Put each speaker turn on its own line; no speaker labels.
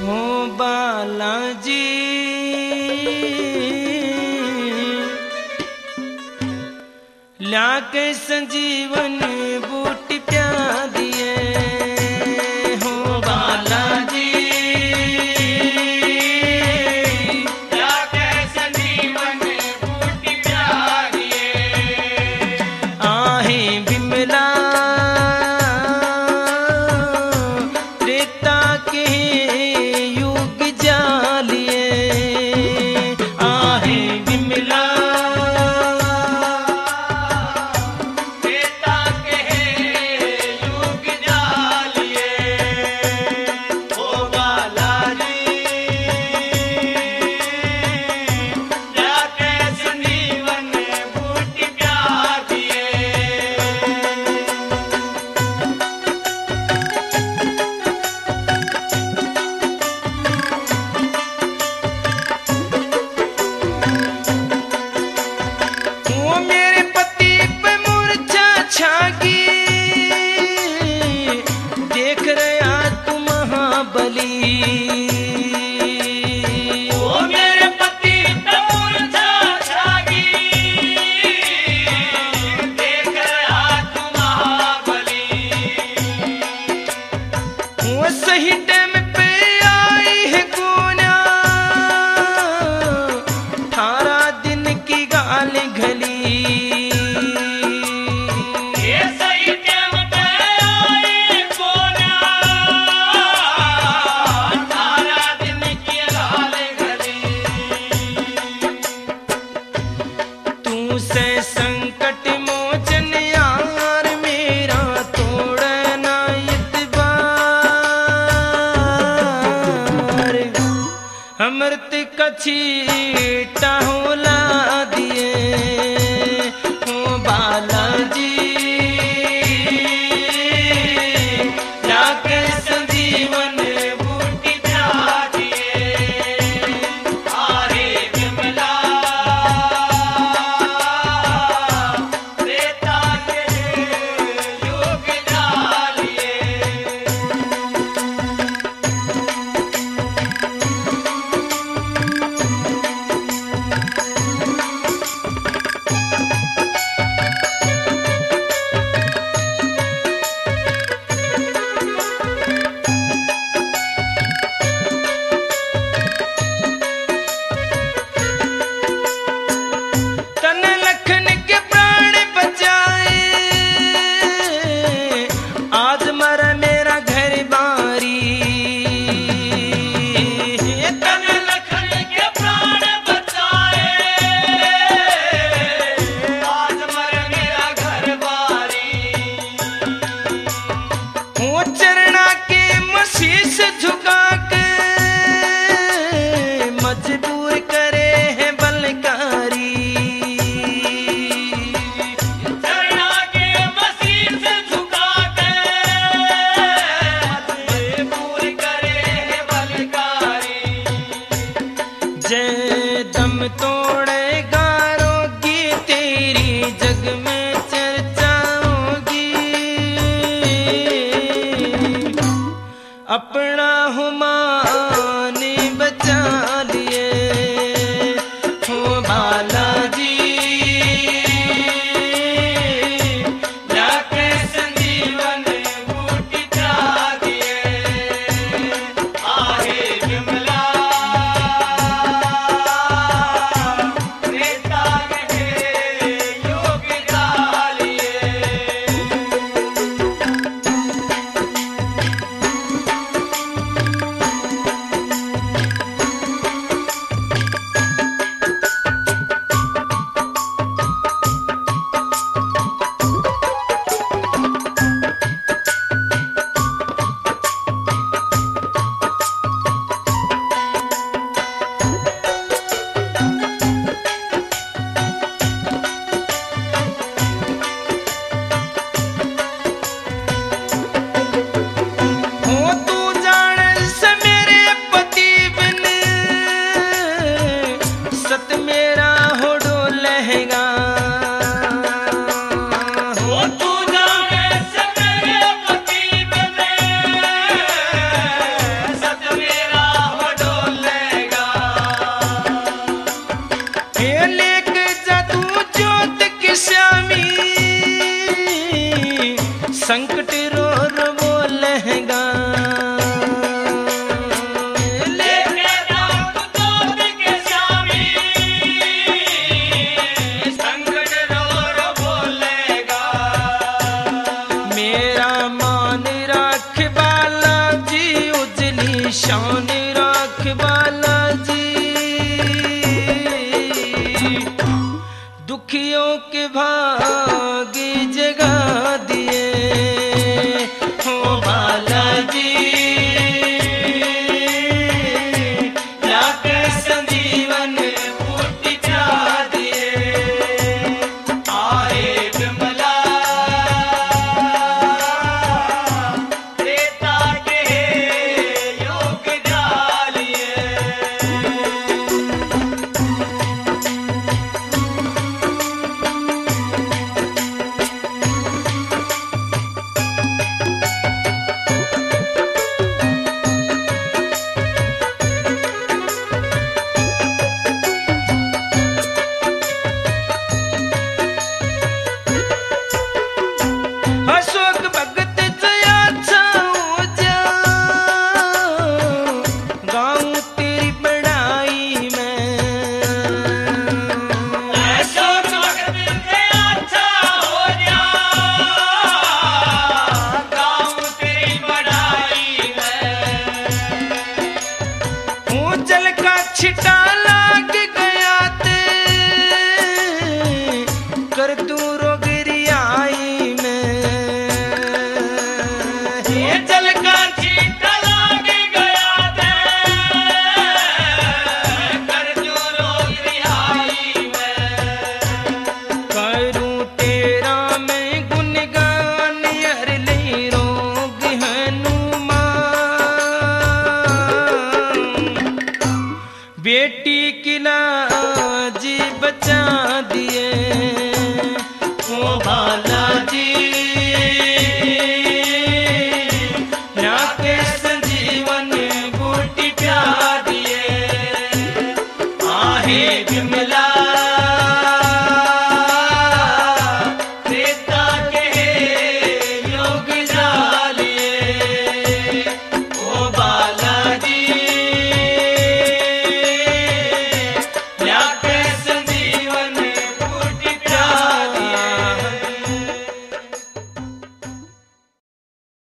हो बालाजी लाके संजीवन बूटी प्या दिए हो बालाजी लाके संजीवन बूटी प्या दिए आहे बिमला त्रेता के युग जालिए आहे बिमला सही टाइम पे आई है कोना 18 दिन की गाल घली ये सही टाइम पे आई कोना 18 दिन की गाल घली तू से संकट मोचन यार मेरा तोड़ना अमृत कछीटा होला दिए हो बालाजी लाके संजीवन बूटी प्या दिए आरे बिमला त्रेता के युग डालिए
संकट रो रो बोलेगा
लेके दांत दूध के स्वामी संकट रो रो बोलेगा।
मेरा मान राख बालाजी उजली शान राख बालाजी दुखियों के भाग जगा दिए हो बालाजी लाके संजीवन फूट जा दिए
आए विमला त्रेता के योग डालिए।
अशोक भगत जया छाओ जा गाऊं तेरी बड़ाई में
अशोक भगत से अच्छा हो जा गाँव तेरी बड़ाई में।
ऊंचल का छिटा लाग गया ते कर तू रोगरियाई में
ये जल का छींटा लाग गया दे कर जो रोग रिहाई में।
करूं तेरा मैं गुनगान हर ले रोग हनुमान बेटी की लाज बचा दी